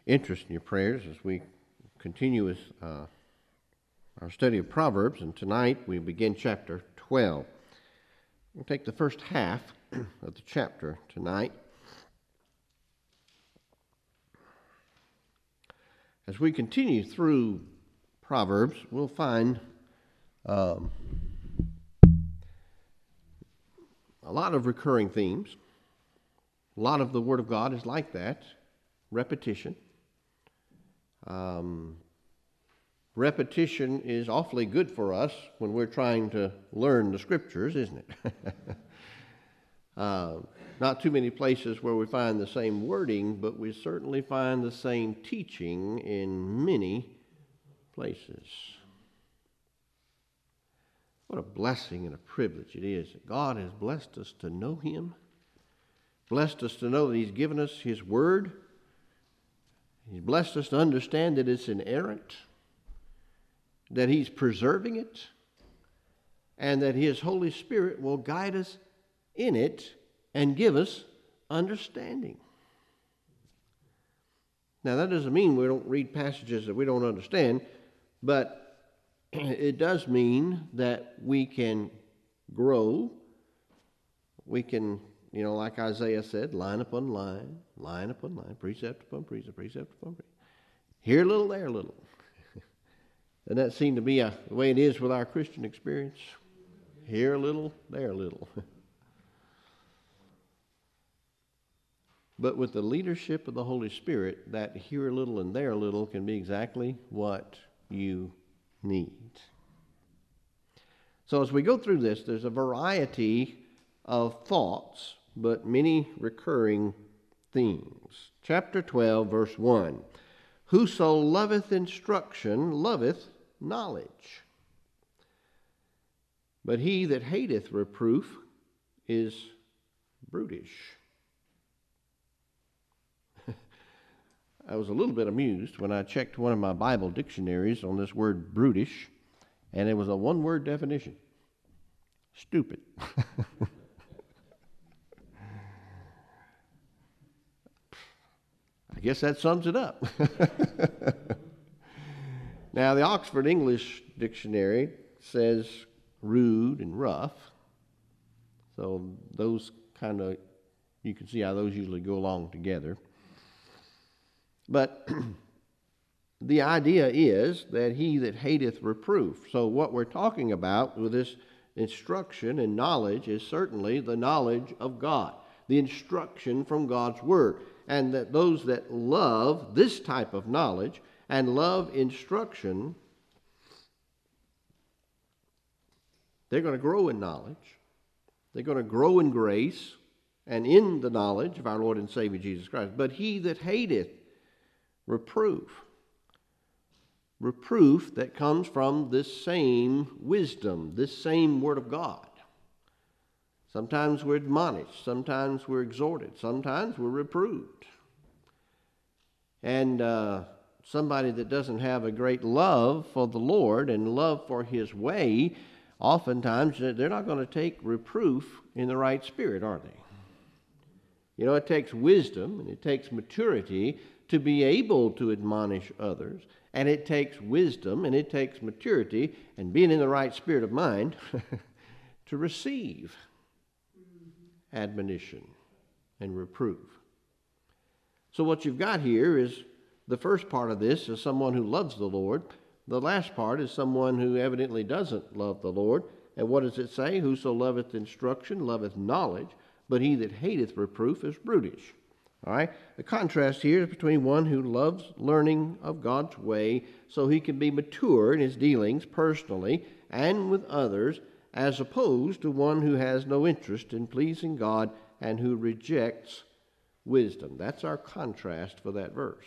interest in your prayers as we continue with our study of Proverbs. And tonight we begin chapter 12. We'll take the first half of the chapter tonight. As we continue through Proverbs, we'll find a lot of recurring themes. A lot of the Word of God is like that, repetition. Repetition is awfully good for us when we're trying to learn the Scriptures, isn't it? Not too many places where we find the same wording, but we certainly find the same teaching in many places. What a blessing and a privilege it is that God has blessed us to know Him, blessed us to know that He's given us His Word. He's blessed us to understand that it's inerrant, that He's preserving it, and that His Holy Spirit will guide us in it and give us understanding. Now, that doesn't mean we don't read passages that we don't understand, but it does mean that we can grow. We can, like Isaiah said, line upon line, line upon line, precept upon precept, precept upon precept. Here a little, there a little. Doesn't that seem to be the way it is with our Christian experience? Here a little, there a little. But with the leadership of the Holy Spirit, that here a little and there a little can be exactly what you need. So as we go through this, there's a variety of thoughts, but many recurring themes. Chapter 12, verse 1. Whoso loveth instruction loveth knowledge, but he that hateth reproof is brutish. I was a little bit amused when I checked one of my Bible dictionaries on this word brutish, and it was a one-word definition. Stupid. I guess that sums it up. Now, the Oxford English Dictionary says rude and rough. So those you can see how those usually go along together. But the idea is that he that hateth reproof. So what we're talking about with this instruction and knowledge is certainly the knowledge of God, the instruction from God's Word. And that those that love this type of knowledge and love instruction, they're going to grow in knowledge. They're going to grow in grace and in the knowledge of our Lord and Savior Jesus Christ. But he that hateth reproof that comes from this same wisdom, this same Word of God. Sometimes we're admonished, sometimes we're exhorted, sometimes we're reproved. And somebody that doesn't have a great love for the Lord and love for His way, oftentimes they're not going to take reproof in the right spirit, are they? It takes wisdom and it takes maturity to be able to admonish others, and it takes wisdom and it takes maturity and being in the right spirit of mind to receive admonition and reproof. So what you've got here is the first part of this is someone who loves the Lord. The last part is someone who evidently doesn't love the Lord. And what does it say? Whoso loveth instruction loveth knowledge, but he that hateth reproof is brutish. All right? The contrast here is between one who loves learning of God's way so he can be mature in his dealings personally and with others, as opposed to one who has no interest in pleasing God and who rejects wisdom. That's our contrast for that verse.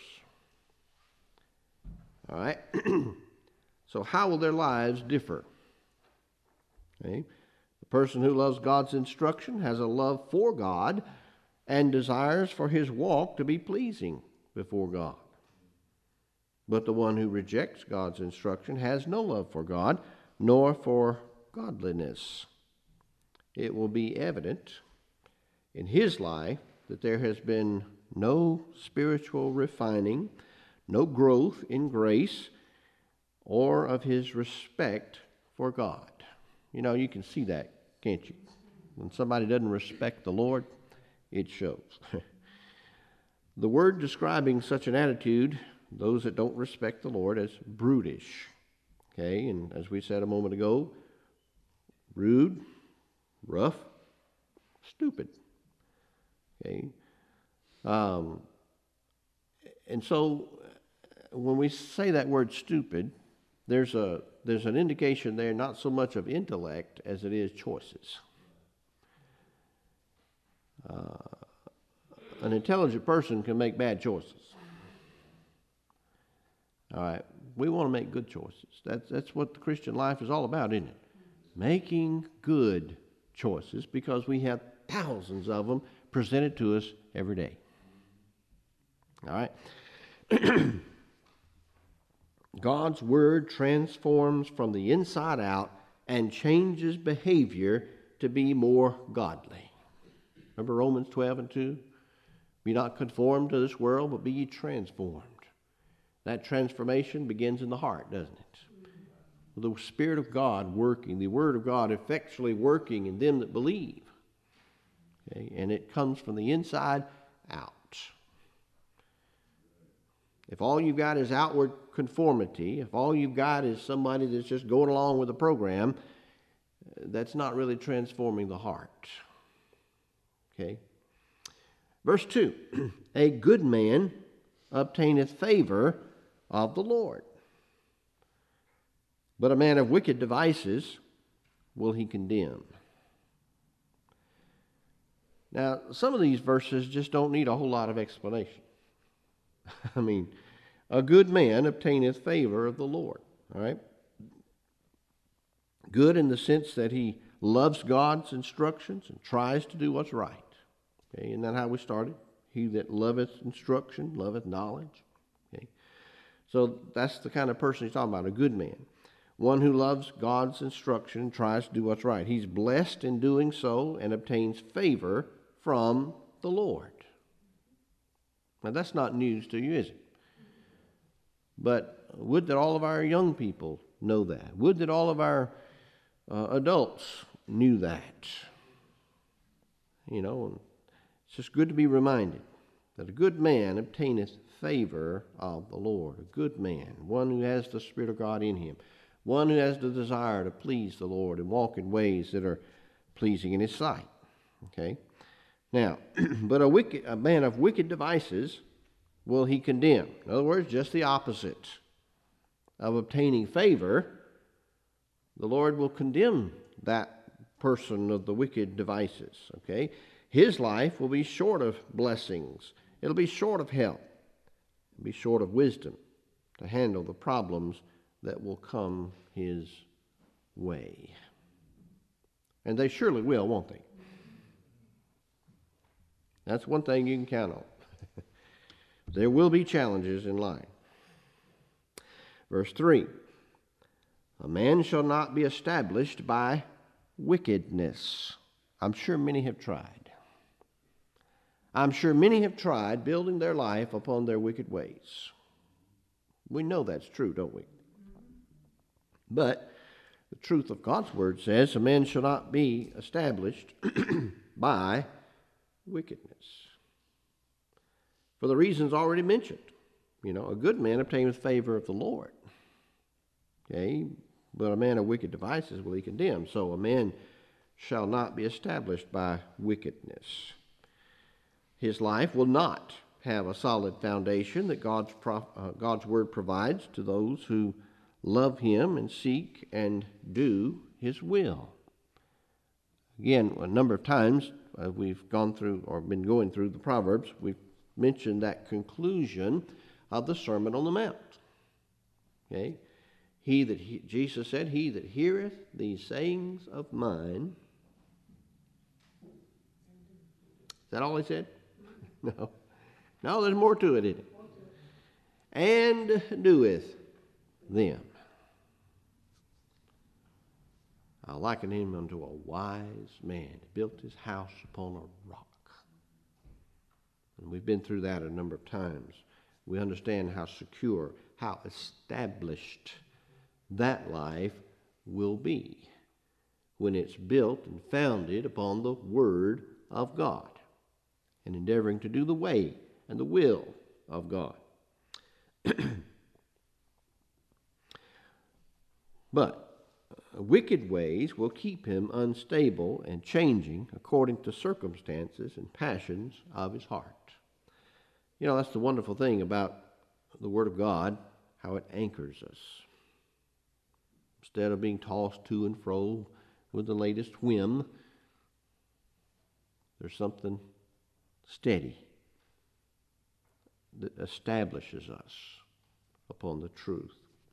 All right? So how will their lives differ? Okay? The person who loves God's instruction has a love for God and desires for his walk to be pleasing before God. But the one who rejects God's instruction has no love for God, nor for godliness. It will be evident in his life that there has been no spiritual refining, no growth in grace, or of his respect for God. You know, you can see that, can't you? When somebody doesn't respect the Lord, it shows. The word describing such an attitude, those that don't respect the Lord, as brutish. Okay, and as we said a moment ago, rude, rough, stupid. Okay, and so when we say that word stupid, there's an indication there not so much of intellect as it is choices. An intelligent person can make bad choices. All right, we want to make good choices. That's what the Christian life is all about, isn't it? Making good choices, because we have thousands of them presented to us every day. All right. God's Word transforms from the inside out and changes behavior to be more godly. Remember Romans 12:2? Be not conformed to this world, but be ye transformed. That transformation begins in the heart, doesn't it? The Spirit of God working, the Word of God effectually working in them that believe. Okay? And it comes from the inside out. If all you've got is outward conformity, if all you've got is somebody that's just going along with the program, that's not really transforming the heart. Okay? Verse 2, a good man obtaineth favor of the Lord, but a man of wicked devices will he condemn. Now, some of these verses just don't need a whole lot of explanation. I mean, a good man obtaineth favor of the Lord. All right? Good in the sense that he loves God's instructions and tries to do what's right. Okay, isn't that how we started? He that loveth instruction, loveth knowledge. Okay, so that's the kind of person he's talking about, a good man. One who loves God's instruction and tries to do what's right. He's blessed in doing so and obtains favor from the Lord. Now, that's not news to you, is it? But would that all of our young people know that. Would that all of our adults knew that. You know, it's just good to be reminded that a good man obtaineth favor of the Lord. A good man, one who has the Spirit of God in him. One who has the desire to please the Lord and walk in ways that are pleasing in his sight. Okay? Now, but a man of wicked devices will he condemn. In other words, just the opposite of obtaining favor. The Lord will condemn that person of the wicked devices. Okay? His life will be short of blessings. It'll be short of help. It'll be short of wisdom to handle the problems that will come his way. And they surely will, won't they? That's one thing you can count on. There will be challenges in life. Verse 3, a man shall not be established by wickedness. I'm sure many have tried. I'm sure many have tried building their life upon their wicked ways. We know that's true, don't we? But the truth of God's word says a man shall not be established by wickedness. For the reasons already mentioned. You know, a good man obtaineth favor of the Lord. Okay, but a man of wicked devices will he condemn. So a man shall not be established by wickedness. His life will not have a solid foundation that God's word provides to those who love him and seek and do his will. Again, a number of times we've gone through or been going through the Proverbs, we've mentioned that conclusion of the Sermon on the Mount. Okay? Jesus said, he that heareth these sayings of mine. Is that all he said? No. No, there's more to it, isn't it? And doeth them. I liken him unto a wise man that built his house upon a rock. And we've been through that a number of times. We understand how secure, how established that life will be when it's built and founded upon the Word of God and endeavoring to do the way and the will of God. But wicked ways will keep him unstable and changing according to circumstances and passions of his heart. You know, that's the wonderful thing about the Word of God, how it anchors us. Instead of being tossed to and fro with the latest whim, there's something steady that establishes us upon the truth.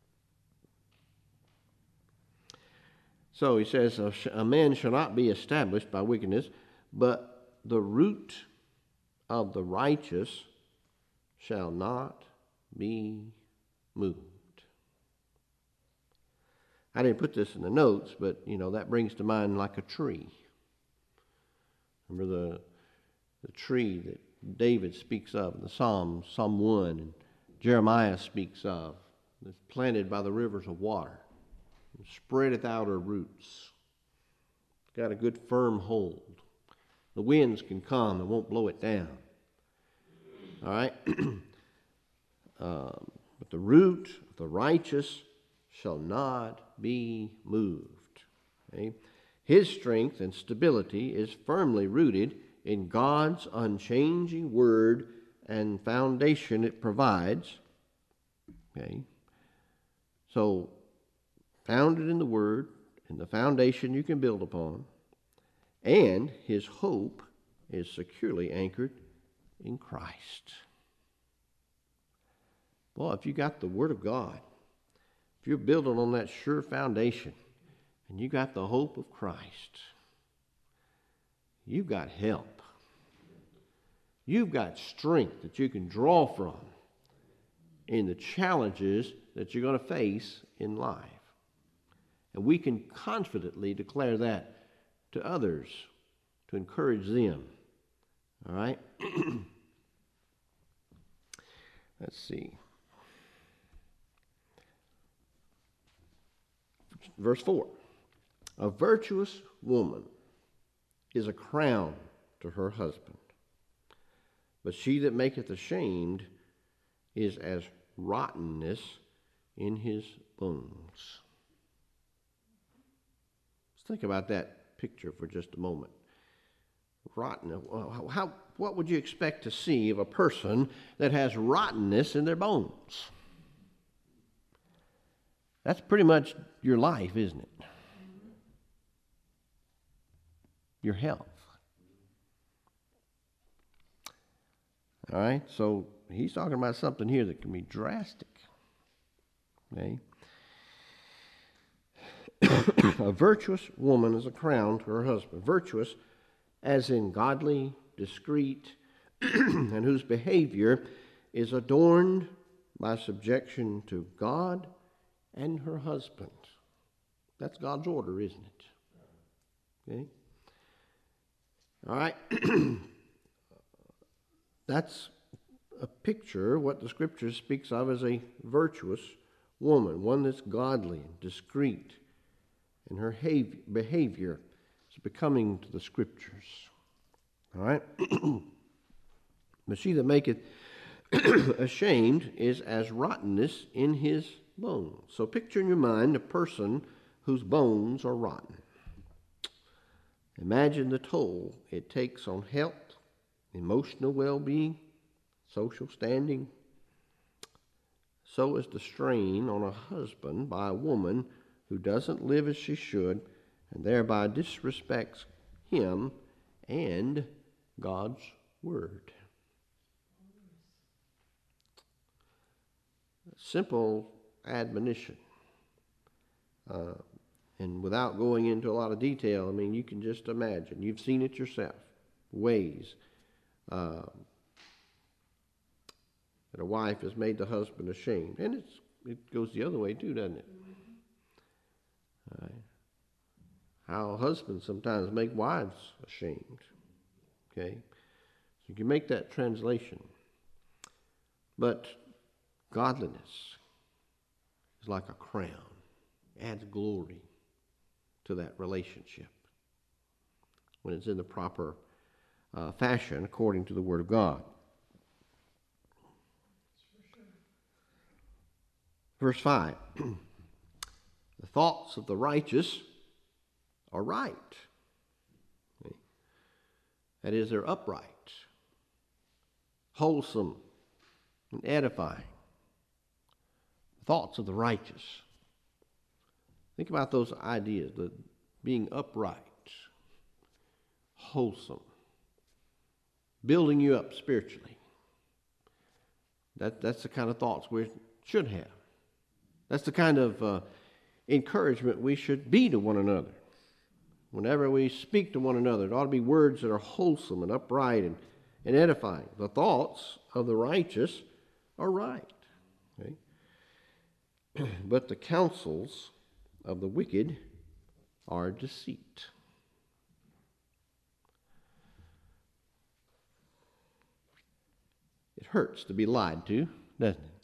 So he says, a man shall not be established by wickedness, but the root of the righteous shall not be moved. I didn't put this in the notes, but, you know, that brings to mind like a tree. Remember the tree that David speaks of in the Psalms, Psalm 1, and Jeremiah speaks of, that's planted by the rivers of water. Spreadeth out her roots. It's got a good firm hold. The winds can come and won't blow it down. All right? But the root of the righteous shall not be moved. Okay? His strength and stability is firmly rooted in God's unchanging word and foundation it provides. Okay? So, founded in the Word and the foundation you can build upon, and his hope is securely anchored in Christ. Boy, if you got the Word of God, if you're building on that sure foundation, and you got the hope of Christ, you've got help. You've got strength that you can draw from in the challenges that you're going to face in life. And we can confidently declare that to others to encourage them. All right? Let's see. Verse 4. A virtuous woman is a crown to her husband, but she that maketh ashamed is as rottenness in his bones. Think about that picture for just a moment. Rotten. What would you expect to see of a person that has rottenness in their bones? That's pretty much your life, isn't it? Your health. All right, so he's talking about something here that can be drastic. Okay? A virtuous woman is a crown to her husband. Virtuous as in godly, discreet, and whose behavior is adorned by subjection to God and her husband. That's God's order, isn't it? Okay? All right. That's a picture, what the Scripture speaks of as a virtuous woman, one that's godly and discreet, and her behavior is becoming to the Scriptures. All right? But she that maketh ashamed is as rottenness in his bones. So picture in your mind a person whose bones are rotten. Imagine the toll it takes on health, emotional well-being, social standing. So is the strain on a husband by a woman who doesn't live as she should and thereby disrespects him and God's word. Simple admonition. And without going into a lot of detail, I mean, you can just imagine. You've seen it yourself. Ways that a wife has made the husband ashamed. And it goes the other way too, doesn't it? All right. How husbands sometimes make wives ashamed. Okay? So you can make that translation. But godliness is like a crown. It adds glory to that relationship when it's in the proper fashion according to the Word of God. Verse 5. The thoughts of the righteous are right. Okay? That is, they're upright, wholesome, and edifying. Thoughts of the righteous. Think about those ideas, the being upright, wholesome, building you up spiritually. That's the kind of thoughts we should have. That's the kind of encouragement we should be to one another. Whenever we speak to one another, it ought to be words that are wholesome and upright and edifying. The thoughts of the righteous are right. Okay? But the counsels of the wicked are deceit. It hurts to be lied to, doesn't it?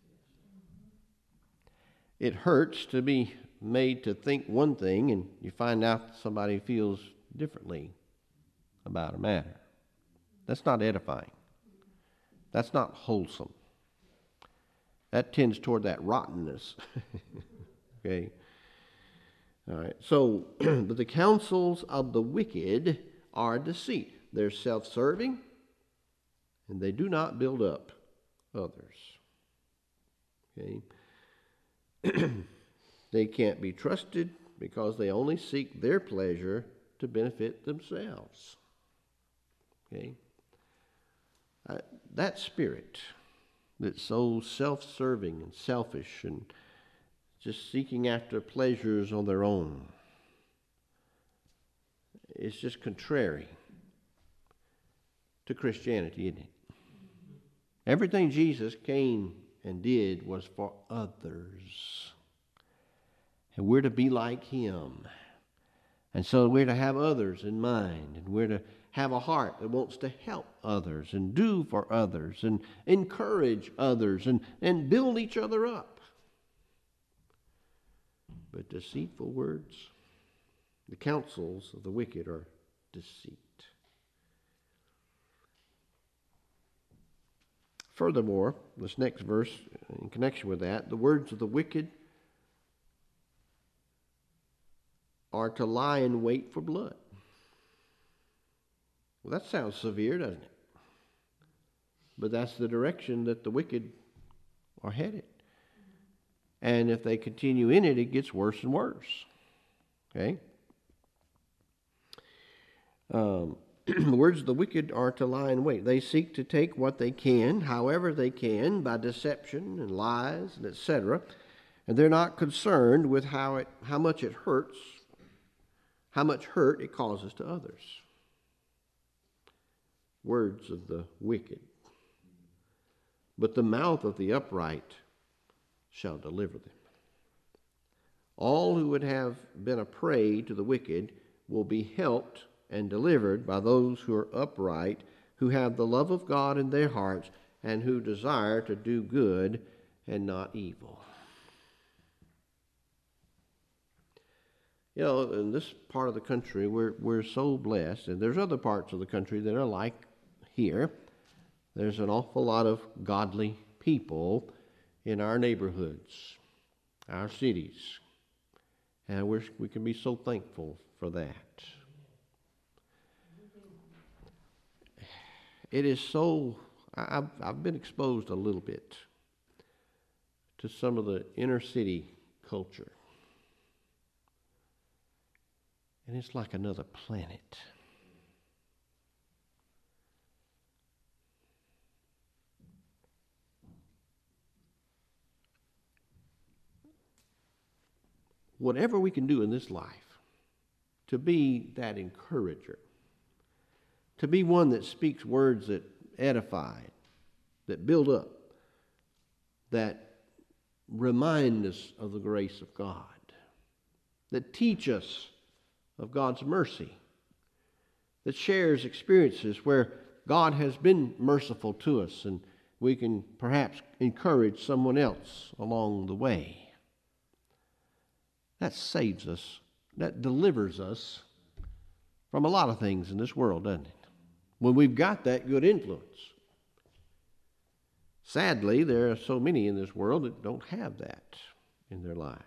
It hurts to be made to think one thing and you find out somebody feels differently about a matter. That's not edifying. That's not wholesome. That tends toward that rottenness. Okay? All right. So, but the counsels of the wicked are deceit. They're self-serving and they do not build up others. Okay? They can't be trusted because they only seek their pleasure to benefit themselves. Okay? That spirit that's so self-serving and selfish and just seeking after pleasures on their own, it's just contrary to Christianity, isn't it? Everything Jesus came and did was for others. And we're to be like him. And so we're to have others in mind. And we're to have a heart that wants to help others and do for others and encourage others and build each other up. But deceitful words, the counsels of the wicked are deceit. Furthermore, this next verse, in connection with that, the words of the wicked are to lie in wait for blood. Well, that sounds severe, doesn't it? But that's the direction that the wicked are headed. And if they continue in it, it gets worse and worse. Okay? The words of the wicked are to lie in wait. They seek to take what they can, however they can, by deception and lies and etc. And they're not concerned with how much it hurts, how much hurt it causes to others. Words of the wicked. But the mouth of the upright shall deliver them. All who would have been a prey to the wicked will be helped and delivered by those who are upright, who have the love of God in their hearts, and who desire to do good and not evil. You know, in this part of the country, we're so blessed, and there's other parts of the country that are like here. There's an awful lot of godly people in our neighborhoods, our cities, and we can be so thankful for that. It is so, I've been exposed a little bit to some of the inner city culture. And it's like another planet. Whatever we can do in this life to be that encourager, to be one that speaks words that edify, that build up, that remind us of the grace of God, that teach us of God's mercy, that shares experiences where God has been merciful to us, and we can perhaps encourage someone else along the way. That saves us. That delivers us from a lot of things in this world, doesn't it? When we've got that good influence. Sadly, there are so many in this world that don't have that in their lives.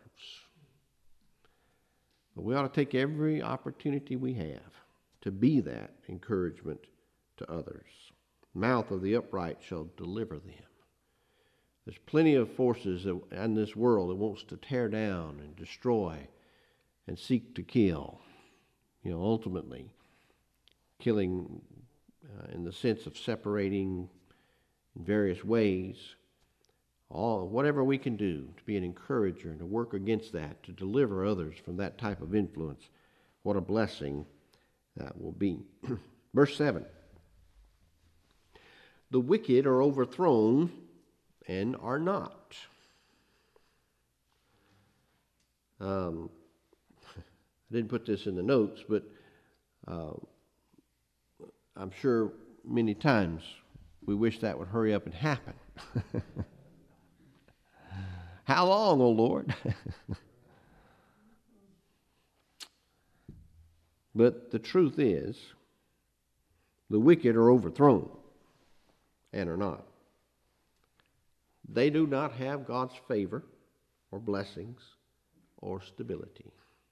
But we ought to take every opportunity we have to be that encouragement to others. The mouth of the upright shall deliver them. There's plenty of forces in this world that wants to tear down and destroy and seek to kill. Ultimately, killing in the sense of separating in various ways. Whatever we can do to be an encourager and to work against that, to deliver others from that type of influence, what a blessing that will be. Verse 7. The wicked are overthrown and are not. I didn't put this in the notes, but I'm sure many times we wish that would hurry up and happen. How long, O Lord? But the truth is, the wicked are overthrown and are not. They do not have God's favor or blessings or stability.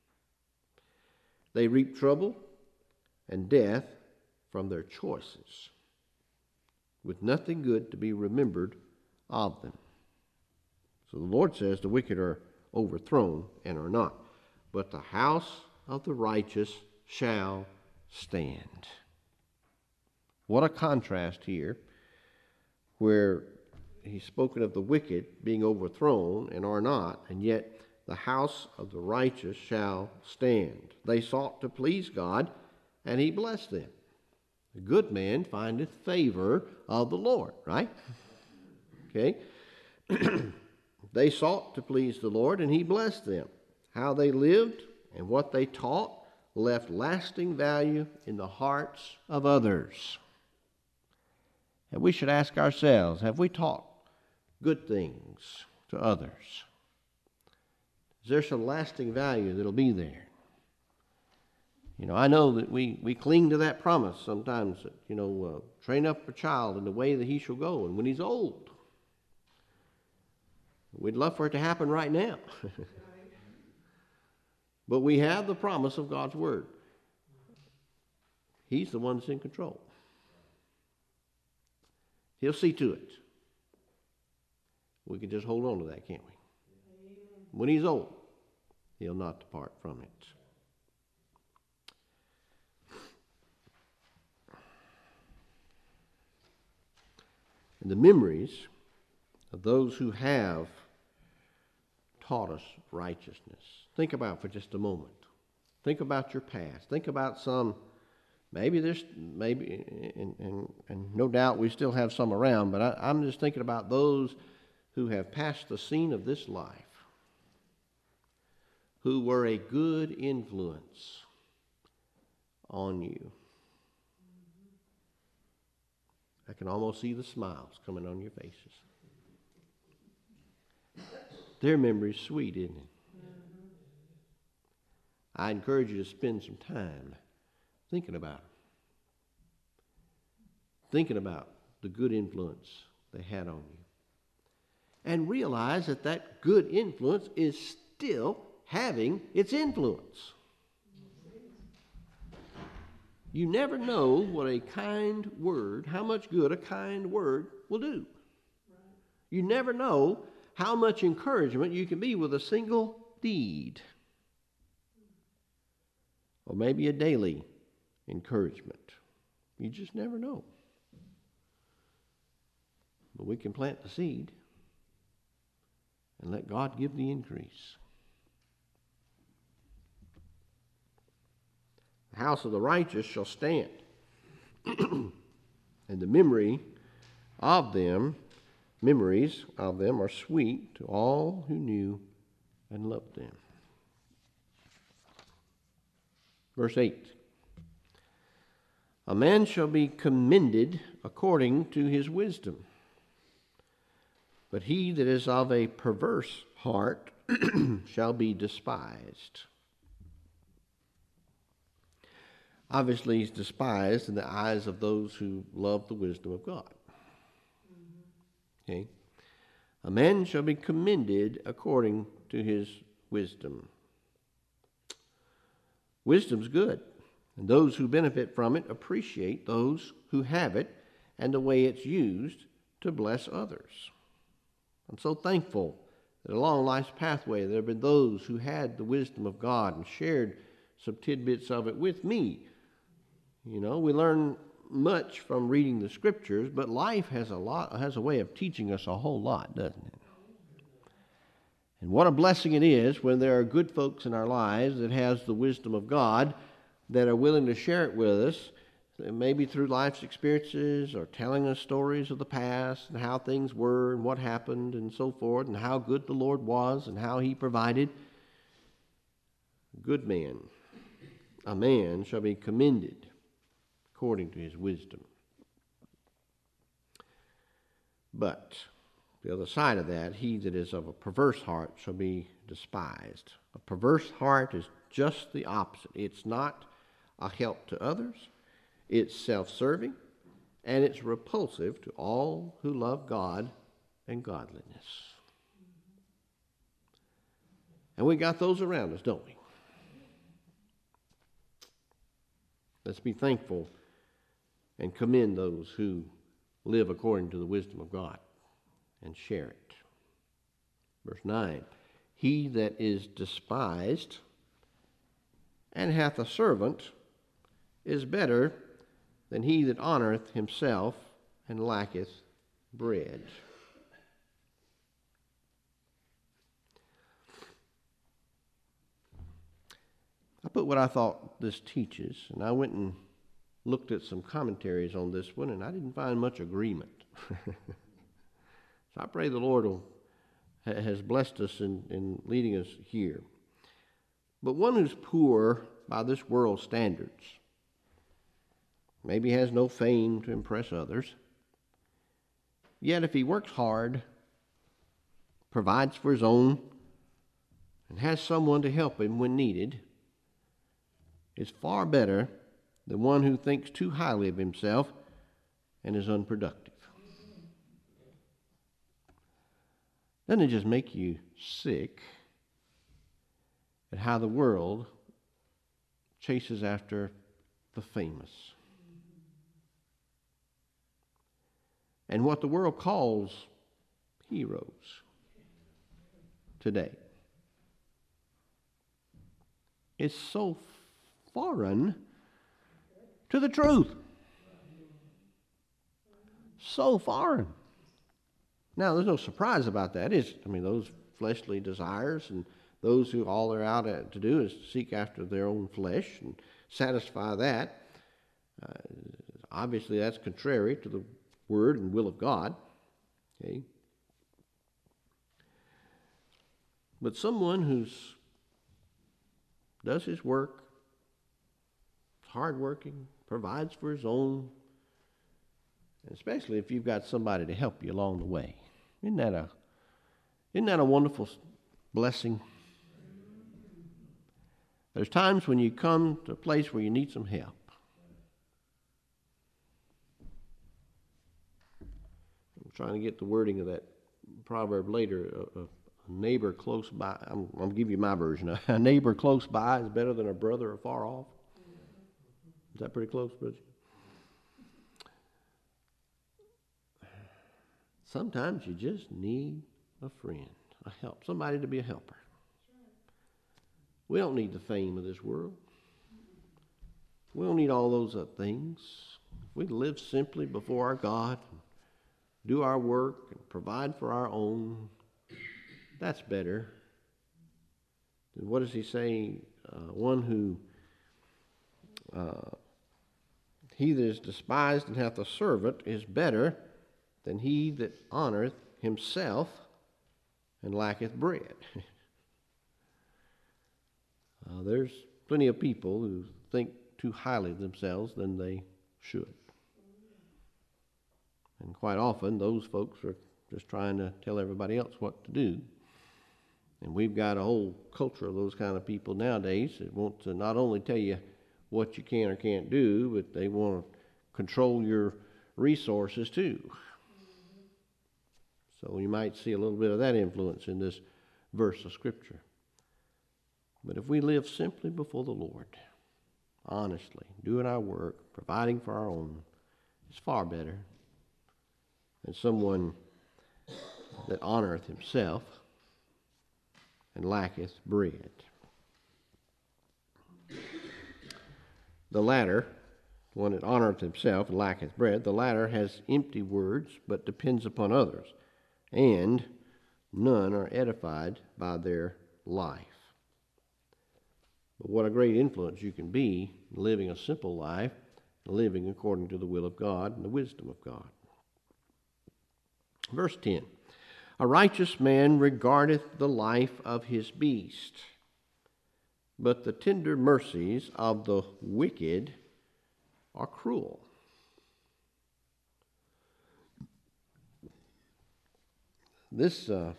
They reap trouble and death from their choices, with nothing good to be remembered of them. So the Lord says the wicked are overthrown and are not, but the house of the righteous shall stand. What a contrast here, where he's spoken of the wicked being overthrown and are not, and yet the house of the righteous shall stand. They sought to please God, and he blessed them. The good man findeth favor of the Lord, right? Okay. They sought to please the Lord, and he blessed them. How they lived and what they taught left lasting value in the hearts of others. And we should ask ourselves, have we taught good things to others? Is there some lasting value that'll be there? I know that we cling to that promise sometimes, that, train up a child in the way that he shall go, and when he's old. We'd love for it to happen right now. But we have the promise of God's Word. He's the one that's in control. He'll see to it. We can just hold on to that, can't we? When he's old, he'll not depart from it. And the memories of those who have taught us righteousness. Think about for just a moment. Think about your past. Think about some, maybe and no doubt we still have some around, but I'm just thinking about those who have passed the scene of this life, who were a good influence on you. I can almost see the smiles coming on your faces. Their memory's sweet, isn't it? I encourage you to spend some time thinking about them. Thinking about the good influence they had on you. And realize that that good influence is still having its influence. You never know what a kind word, how much good a kind word will do. You never know how much encouragement you can be with a single deed. Or maybe a daily encouragement. You just never know. But we can plant the seed and let God give the increase. The house of the righteous shall stand, and the memories of them are sweet to all who knew and loved them. Verse 8. A man shall be commended according to his wisdom, but he that is of a perverse heart shall be despised. Obviously, he's despised in the eyes of those who love the wisdom of God. Okay? A man shall be commended according to his wisdom. Wisdom's good, and those who benefit from it appreciate those who have it and the way it's used to bless others. I'm so thankful that along life's pathway there have been those who had the wisdom of God and shared some tidbits of it with me. You know, we learn much from reading the Scriptures, but life has a way of teaching us a whole lot, doesn't it? And what a blessing it is when there are good folks in our lives that has the wisdom of God that are willing to share it with us, maybe through life's experiences or telling us stories of the past and how things were and what happened and so forth and how good the Lord was and how He provided. Good man, a man shall be commended according to his wisdom. But the other side of that, he that is of a perverse heart shall be despised. A perverse heart is just the opposite. It's not a help to others. It's self-serving, and it's repulsive to all who love God and godliness. And we got those around us, don't we? Let's be thankful and commend those who live according to the wisdom of God and share it. Verse 9, he that is despised and hath a servant is better than he that honoreth himself and lacketh bread. I put what I thought this teaches, and I went and looked at some commentaries on this one, and I didn't find much agreement. So I pray the Lord has blessed us in leading us here. But one who's poor by this world's standards, maybe has no fame to impress others, yet if he works hard, provides for his own, and has someone to help him when needed, is far better than one who thinks too highly of himself and is unproductive. Doesn't it just make you sick at how the world chases after the famous? And what the world calls heroes today is so foreign to the truth. So foreign. Now, there's no surprise about that. Those fleshly desires and those who all they're out to do is seek after their own flesh and satisfy that. Obviously, that's contrary to the word and will of God. Okay? But someone who does his work, is hardworking, provides for his own, especially if you've got somebody to help you along the way. Isn't that a wonderful blessing? There's times when you come to a place where you need some help. I'm trying to get the wording of that proverb later. A neighbor close by, I'm going to give you my version. A neighbor close by is better than a brother afar off. Is that pretty close, Bridget? Sometimes you just need a friend, a help, somebody to be a helper. We don't need the fame of this world. We don't need all those things. We live simply before our God, do our work, and provide for our own. That's better. And what does he say? One who, he that is despised and hath a servant is better than he that honoreth himself and lacketh bread. There's plenty of people who think too highly of themselves than they should. And quite often, those folks are just trying to tell everybody else what to do. And we've got a whole culture of those kind of people nowadays that want to not only tell you what you can or can't do, but they want to control your resources too. So you might see a little bit of that influence in this verse of Scripture. But if we live simply before the Lord, honestly, doing our work, providing for our own, it's far better than someone that honoreth himself and lacketh bread. The latter, one that honoreth himself and lacketh bread, the latter has empty words, but depends upon others, and none are edified by their life. But what a great influence you can be living a simple life, living according to the will of God and the wisdom of God. Verse 10, a righteous man regardeth the life of his beast, but the tender mercies of the wicked are cruel. This, trying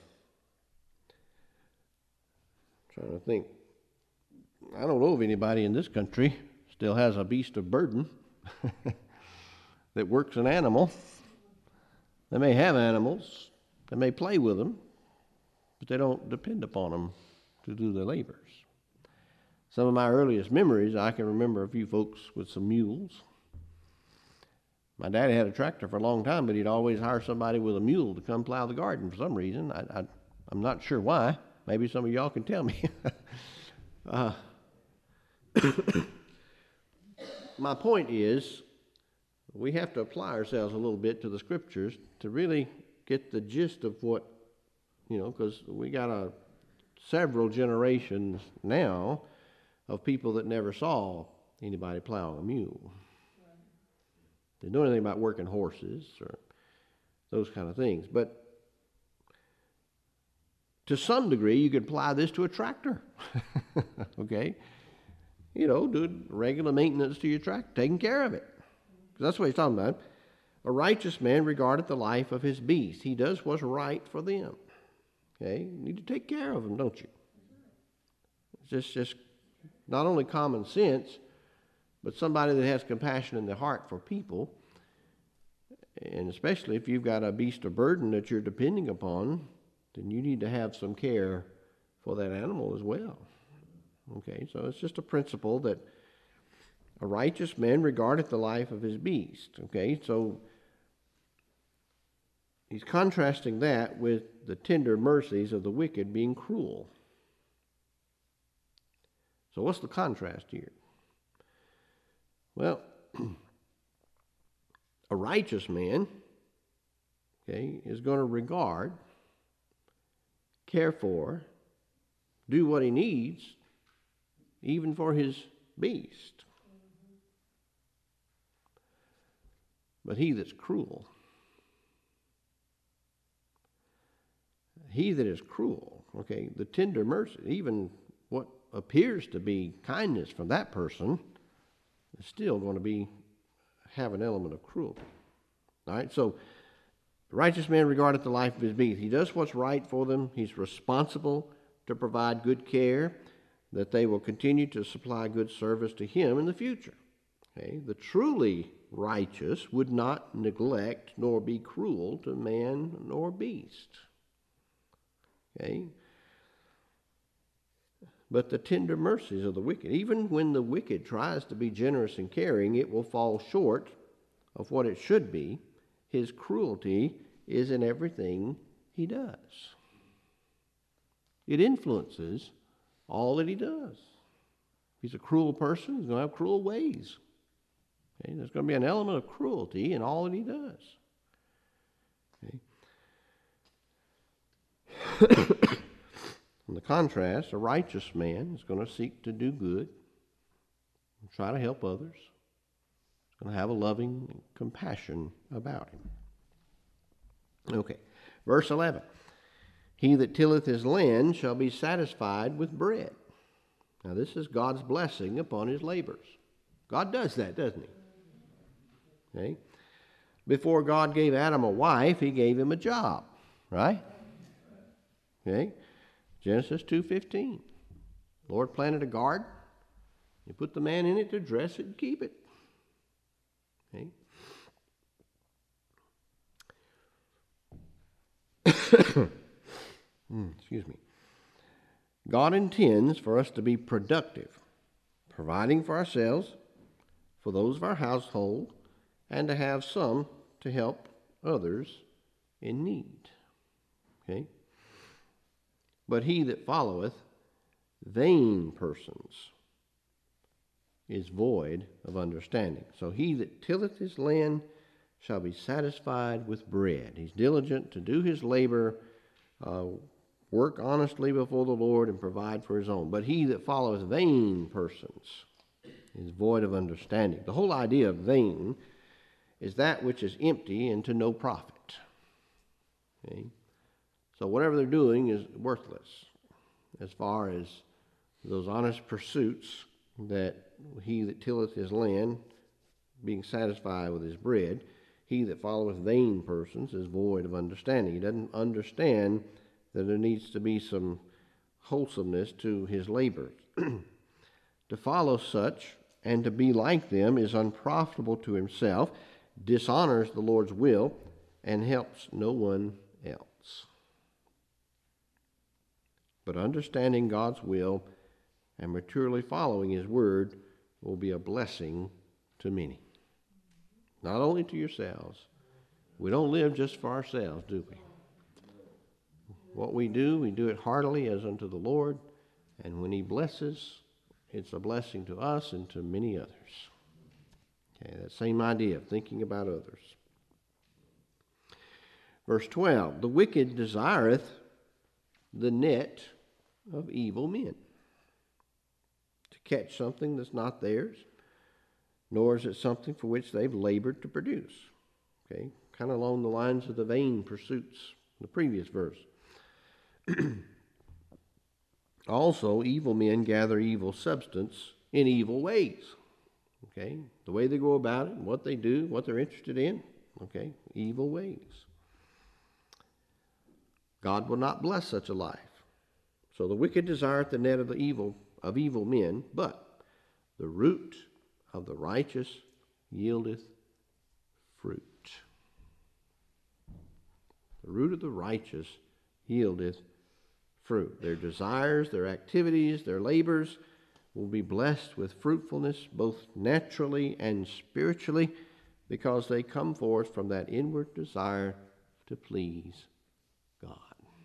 to think, I don't know if anybody in this country still has a beast of burden that works an animal. They may have animals, they may play with them, but they don't depend upon them to do their labors. Some of my earliest memories, I can remember a few folks with some mules. My daddy had a tractor for a long time, but he'd always hire somebody with a mule to come plow the garden for some reason. I'm not sure why. Maybe some of y'all can tell me. My point is, we have to apply ourselves a little bit to the Scriptures to really get the gist of what, because we got several generations now of people that never saw anybody plowing a mule. Right. They don't know anything about working horses or those kind of things. But to some degree, you could apply this to a tractor. Okay? Doing regular maintenance to your tractor, taking care of it. That's what he's talking about. A righteous man regardeth the life of his beast. He does what's right for them. Okay? You need to take care of them, don't you? It's just not only common sense, but somebody that has compassion in their heart for people. And especially if you've got a beast of burden that you're depending upon, then you need to have some care for that animal as well. Okay, so it's just a principle that a righteous man regardeth the life of his beast. Okay, so he's contrasting that with the tender mercies of the wicked being cruel. So what's the contrast here? Well, a righteous man, okay, is going to regard, care for, do what he needs, even for his beast. But he that's cruel, he that is cruel, okay, the tender mercy, even what appears to be kindness from that person is still going to have an element of cruelty. All right, so the righteous man regardeth the life of his beast. He does what's right for them. He's responsible to provide good care, that they will continue to supply good service to him in the future. Okay? The truly righteous would not neglect nor be cruel to man nor beast. Okay? But the tender mercies of the wicked, even when the wicked tries to be generous and caring, it will fall short of what it should be. His cruelty is in everything he does. It influences all that he does. If he's a cruel person, he's going to have cruel ways. Okay? There's going to be an element of cruelty in all that he does. Okay? In the contrast, a righteous man is going to seek to do good, and try to help others. He's going to have a loving compassion about him. Okay, verse 11. He that tilleth his land shall be satisfied with bread. Now this is God's blessing upon his labors. God does that, doesn't he? Okay? Before God gave Adam a wife, he gave him a job, right? Okay? Genesis 2:15. The Lord planted a garden. He put the man in it to dress it and keep it. Okay? Excuse me. God intends for us to be productive, providing for ourselves, for those of our household, and to have some to help others in need. Okay? But he that followeth vain persons is void of understanding. So he that tilleth his land shall be satisfied with bread. He's diligent to do his labor, work honestly before the Lord, and provide for his own. But he that followeth vain persons is void of understanding. The whole idea of vain is that which is empty and to no profit. Okay? So whatever they're doing is worthless as far as those honest pursuits that he that tilleth his land, being satisfied with his bread. He that followeth vain persons is void of understanding. He doesn't understand that there needs to be some wholesomeness to his labor. To follow such and to be like them is unprofitable to himself, dishonors the Lord's will, and helps no one else. But understanding God's will and maturely following his word will be a blessing to many. Not only to yourselves. We don't live just for ourselves, do we? What we do it heartily as unto the Lord, and when he blesses, it's a blessing to us and to many others. Okay, that same idea of thinking about others. Verse 12, the wicked desireth the net of evil men, to catch something that's not theirs, nor is it something for which they've labored to produce. Okay, kind of along the lines of the vain pursuits in the previous verse. Also, evil men gather evil substance in evil ways. Okay, the way they go about it, what they do, what they're interested in. Okay, evil ways. God will not bless such a life. So the wicked desireth the net of evil men, but the root of the righteous yieldeth fruit. The root of the righteous yieldeth fruit. Their desires, their activities, their labors will be blessed with fruitfulness, both naturally and spiritually, because they come forth from that inward desire to please God.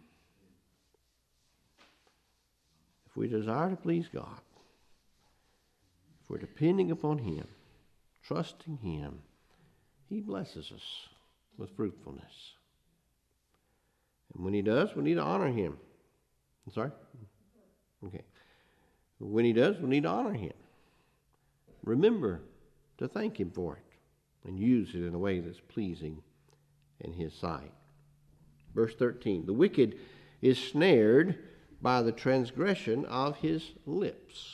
If we desire to please God, if we're depending upon him, trusting him, he blesses us with fruitfulness. And when he does, we need to honor him. I'm sorry? Okay. When he does, we need to honor him. Remember to thank him for it and use it in a way that's pleasing in his sight. Verse 13, the wicked is snared by the transgression of his lips.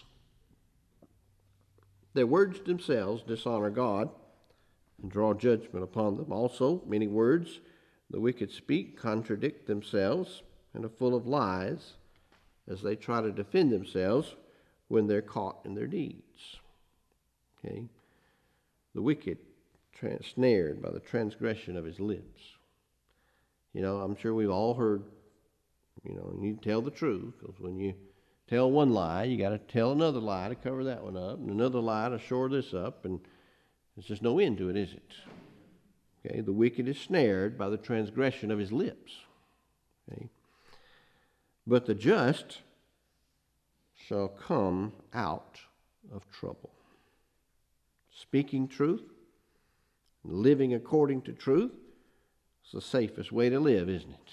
Their words themselves dishonor God and draw judgment upon them. Also, many words the wicked speak contradict themselves and are full of lies as they try to defend themselves when they're caught in their deeds. Okay? The wicked snared by the transgression of his lips. You know, I'm sure we've all heard, you need to tell the truth, because when you tell one lie, you got to tell another lie to cover that one up, and another lie to shore this up, and there's just no end to it, is it? Okay, the wicked is snared by the transgression of his lips. Okay? But the just shall come out of trouble. Speaking truth, living according to truth, is the safest way to live, isn't it?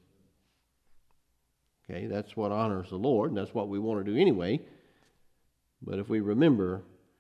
Okay, that's what honors the Lord, and that's what we want to do anyway. But if we remember,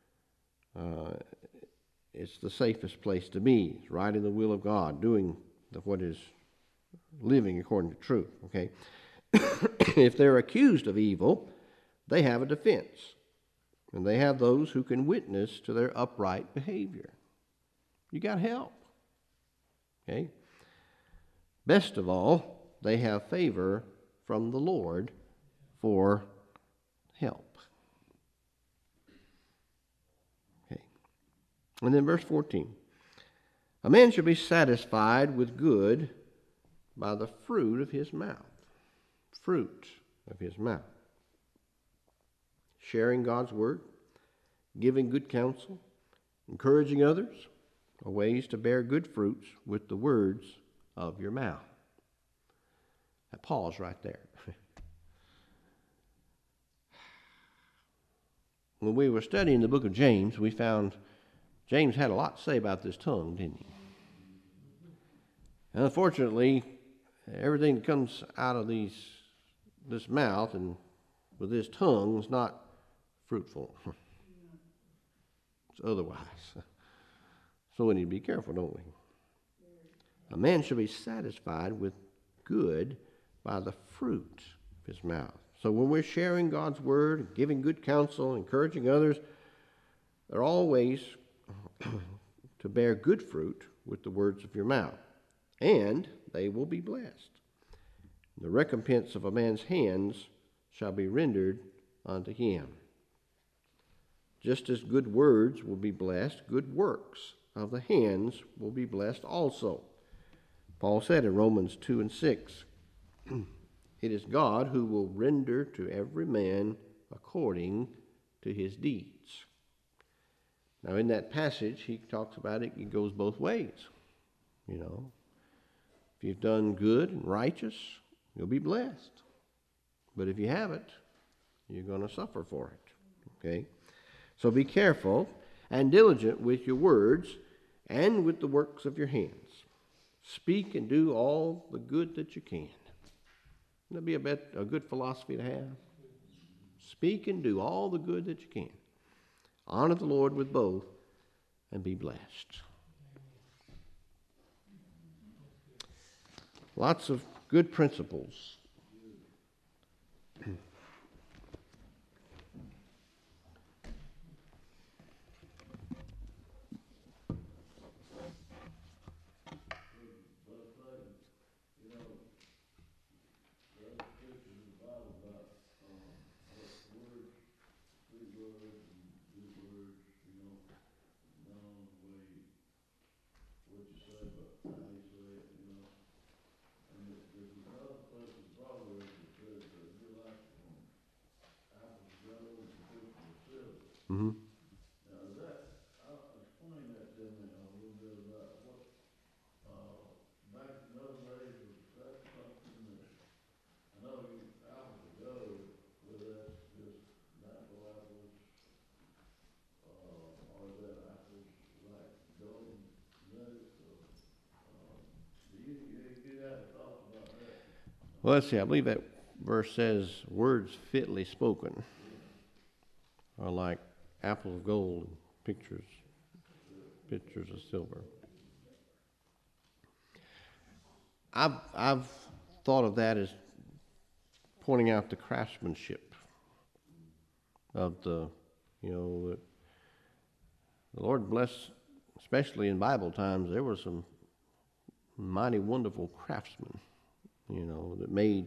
it's the safest place to be. It's right in the will of God, doing what is living according to truth. Okay, if they're accused of evil, they have a defense, and they have those who can witness to their upright behavior. You got help. Okay? Best of all, they have favor from the Lord for help. Okay. And then verse 14. A man shall be satisfied with good by the fruit of his mouth. Fruit of his mouth. Sharing God's word, giving good counsel, encouraging others are ways to bear good fruits with the words of your mouth. Now pause right there. When we were studying the book of James, we found James had a lot to say about this tongue, didn't he? And unfortunately, everything that comes out of this mouth and with this tongue is not fruitful. It's otherwise. So we need to be careful, don't we? A man shall be satisfied with good by the fruit of his mouth. So when we're sharing God's word, giving good counsel, encouraging others, there are all ways to bear good fruit with the words of your mouth, and they will be blessed. The recompense of a man's hands shall be rendered unto him. Just as good words will be blessed, good works of the hands will be blessed also. Paul said in Romans 2 and 6, it is God who will render to every man according to his deeds. Now in that passage, he talks about it, it goes both ways. You know, if you've done good and righteous, you'll be blessed. But if you haven't, you're going to suffer for it. Okay? So be careful and diligent with your words and with the works of your hands. Speak and do all the good that you can. That'd be a good philosophy to have. Speak and do all the good that you can. Honor the Lord with both and be blessed. Lots of good principles. Mm-hmm. Now explain that to me a little bit about what, back in those days, was that something that, I know apples go, but that's just natural apples, or is that apples like golden nuggets, or, do you have a thought about that? Well, let's see. I believe that verse says, words fitly spoken are like apples of gold, pictures of silver. I've thought of that as pointing out the craftsmanship of the Lord bless, especially in Bible times, there were some mighty wonderful craftsmen, that made,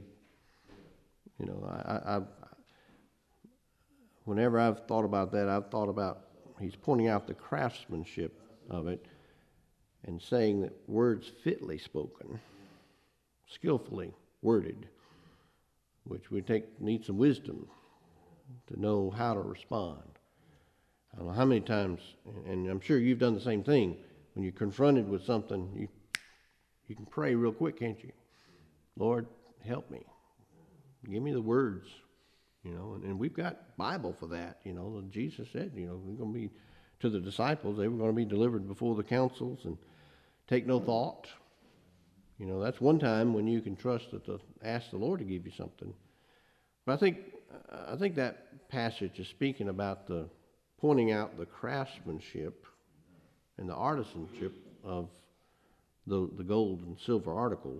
I whenever I've thought about that, I've thought about, he's pointing out the craftsmanship of it and saying that words fitly spoken, skillfully worded, which we need some wisdom to know how to respond. I don't know how many times, and I'm sure you've done the same thing, when you're confronted with something, you can pray real quick, can't you? Lord, help me. Give me the words, and we've got Bible for that, Jesus said, we're going to be, to the disciples, they were going to be delivered before the councils and take no thought. That's one time when you can trust ask the Lord to give you something. But I think that passage is speaking about pointing out the craftsmanship and the artisanship of the gold and silver articles.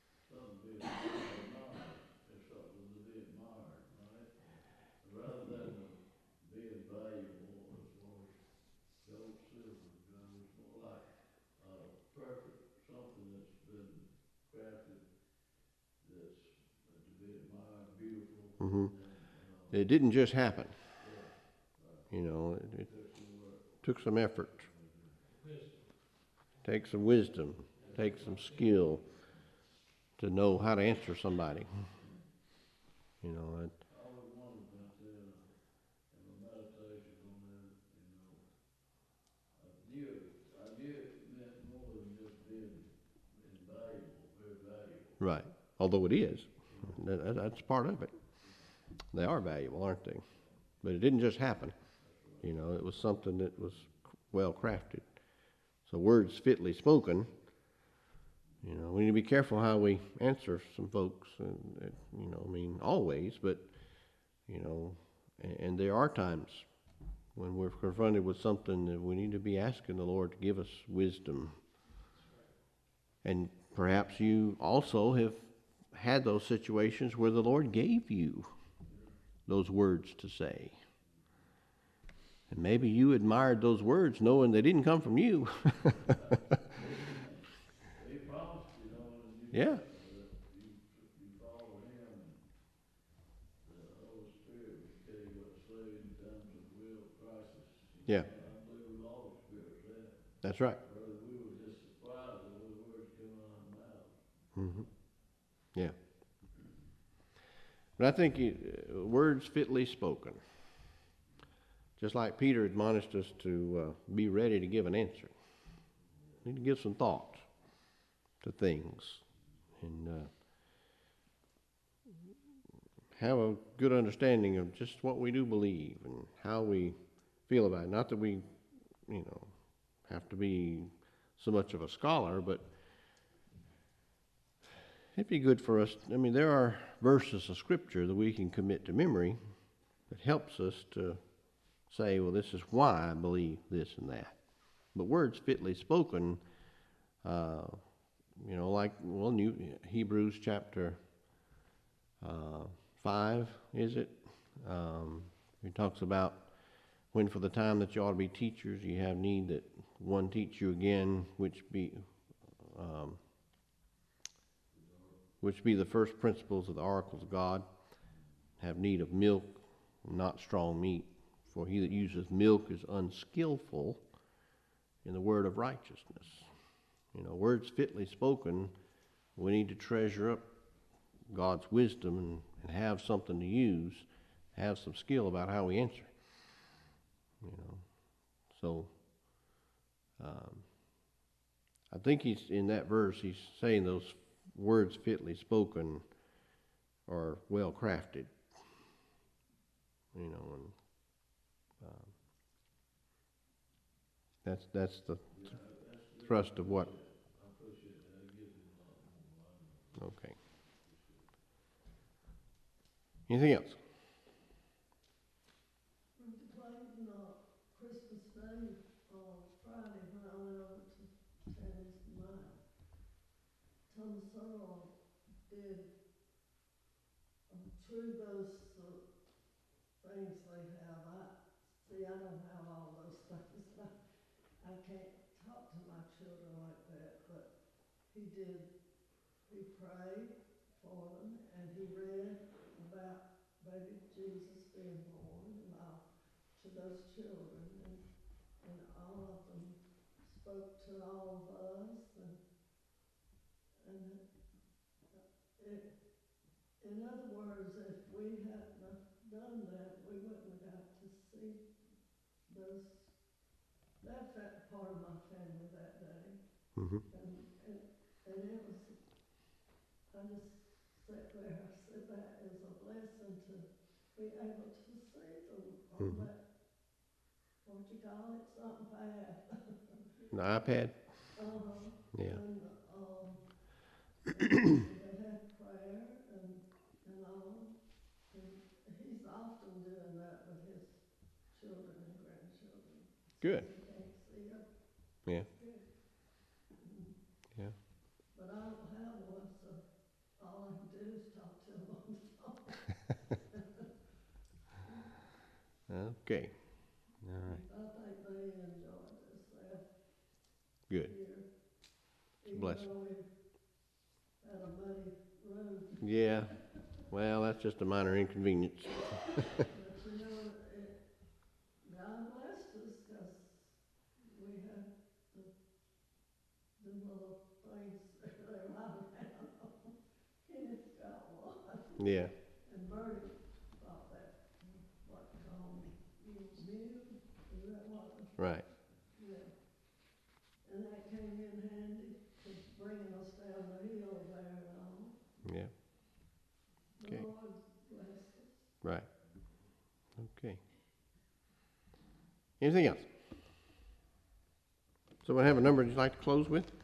Rather than being valuable as far as gold, silver goes, more like Mm-hmm. It didn't just happen. You know, it took some effort, takes some wisdom, takes some skill to know how to answer somebody. You know, I always wondered about that, in my meditation on that, I knew it meant more than just being invaluable, very valuable. right. Although it is, that's part of it. They are valuable, aren't they? But it didn't just happen. You know, it was something that was well crafted. So words fitly spoken. You know, we need to be careful how we answer some folks, and you know, I mean, always, but you know, and there are times when we're confronted with something that we need to be asking the Lord to give us wisdom. And perhaps you also have had those situations where the Lord gave you those words to say. And maybe you admired those words knowing they didn't come from you. He promised, and Yeah, you follow him, and the Holy Spirit will tell you what to say in times of real crisis. yeah, I believe we've all experienced that. that's right. Brother, we were just surprised at the words coming out of our mouth. Hmm. Yeah. But I think words fitly spoken, just like Peter admonished us to be ready to give an answer. We need to give some thought to things and have a good understanding of just what we do believe and how we feel about it. Not that we, you know, have to be so much of a scholar, but it'd be good for us. I mean, there are verses of Scripture that we can commit to memory that helps us to say, well, this is why I believe this and that. But words fitly spoken, you know, like, well, Hebrews chapter 5, is it? It talks about when for the time that you ought to be teachers, you have need that one teach you again, which be the first principles of the oracles of God, have need of milk, not strong meat. For he that useth milk is unskillful in the word of righteousness. You know, words fitly spoken, we need to treasure up God's wisdom and have something to use, have some skill about how we answer. You know, so I think he's in that verse. He's saying those words fitly spoken are well crafted. You know, and that's the thrust of what. I appreciate that. It gives me a lot more. Okay. Anything else? Christmas Day, Friday, when I went over to Tammy's mine, Thomas Earl did through those things they have. I don't have all those things. I can't talk to my children like that, but he prayed for them, and he read about baby Jesus being born and all to those children, and all of them spoke to all of us, and it, in other words, if we hadn't done that, we wouldn't have got to see those, that part of my family that day. Mm-hmm. And it was, I just sat there, I said that is a blessing to be able to see them on Mm-hmm. that, what you call it, something pad. An iPad? Yeah. And they had prayer and all. And he's often doing that with his children and grandchildren. Good. Since he can't see them. Yeah. Good. Yeah. But I don't have one, so all I can do is talk to him on the phone. Okay. All right. I think they enjoy this Good. year. It's a blessing. Even though we had a muddy road. Yeah. Well, it's just a minor inconvenience. But you know, God blessed us, 'cause we had the little things that they ride around on. Kenneth got one, Yeah, and Bertie thought that, what, called Mew, is that what? right. Yeah. And that came in handy for bringing us down the hill there and all. Yeah, The Okay. Lord blessed us. right. Okay. Anything else? So we have a number you'd like to close with?